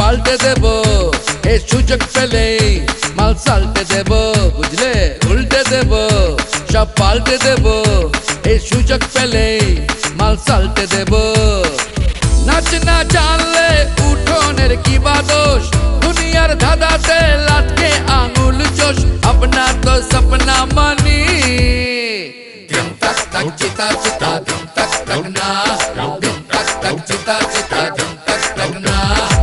পাল্টে দেব এই সুযোগ পেলেই মাল সাল্টে দেব বুঝলে উল্টে দেব সব পাল্টে দেব এই সুযোগ পেলেই মাল সাল্টে দেব নাচ না জানলে উঠোনের কি বা দোষ দুনিয়ার ধাঁধাতে লাটকে আঙুল জোশ अपना तो सपना मानी दिन तक तक चिता चिता दिन तक तक ना दिन तक तक चिता चिता दिन तक तक ना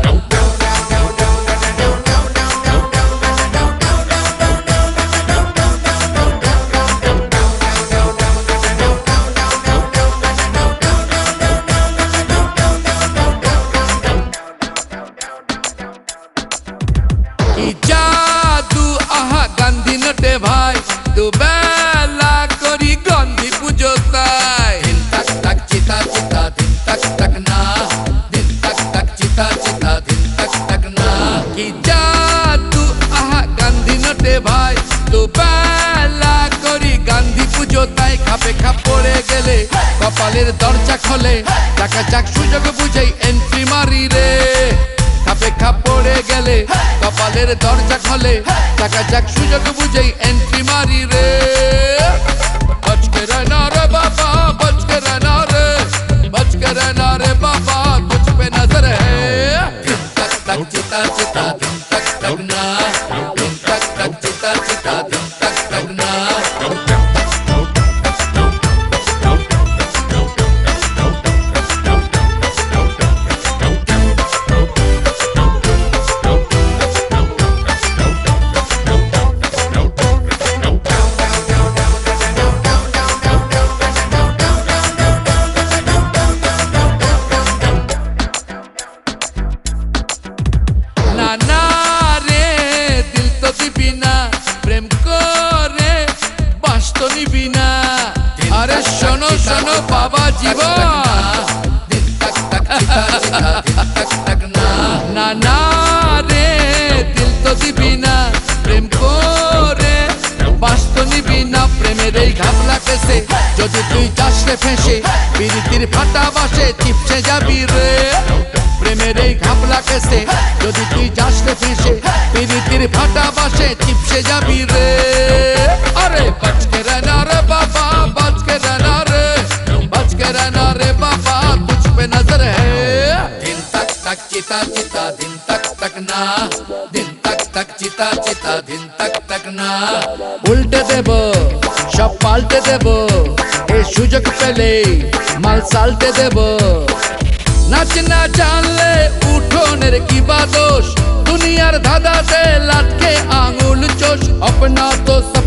जादू आहा गांधी नटे भाई दो बेला करी गांधी पूजो ताई दिन तक तक चिता चिता दिन तक तक ना दिन तक तक चिता चिता दिन तक तक ना कि जादू आहा गांधी नटे भाई दो बेला करी गांधी पूजो ताई खापे खाप पड़े गेले कपालेर दरजा खोले टाका जाक सुयोग बुझेई एंट्री मारी रे खापे खाप पड़े गेले कपालेर दरजा खोले टाका जाक सुयोग बुझेई एंट्री मारी रे बच के रहना रे बाबा बच के रहना रे बच के रहना रे बाबा तुझ पे नजर है दिन तक तक चिता चिता दिन तक तक ना दिन तक तक चिता चिता दिन तक तक ना ना रे दिल तो दिबी ना प्रेम करे बास तो निबी ना अरे शोनो शोनो बाबा जीवन दिन तक तक चिता चिता दिन तक तक ना ना रे दिल तो दिबी ना प्रेम करे बास तो निबी ना प्रेमेर এই ঘাপলা কেসে যদি তুই যাস রে ফেঁসে বিরিতির ফাটা বাসে চিপসে যাবি রে প্রেমের এই ঘাপলা কেসে যদি তুই যাস রে ফেঁসে বিরিতির ফাটা বাসে চিপসে যাবি রে আরে बच के रहना रे बाबा बच के रहना रे बाबा तुझ पे नजर है दिन तक तक चिता चिता दिन तक तक ना दिन तक तक चिता चिता दिन तक तक ना उल्टे देब सब पाल्टे देब এই সুযোগ পেলেই মাল সাল্টে দেব नाच ना जानले उठोनेर की बा दोष दुनियार धाँधाते लाटके आंगुल चोष अपना तो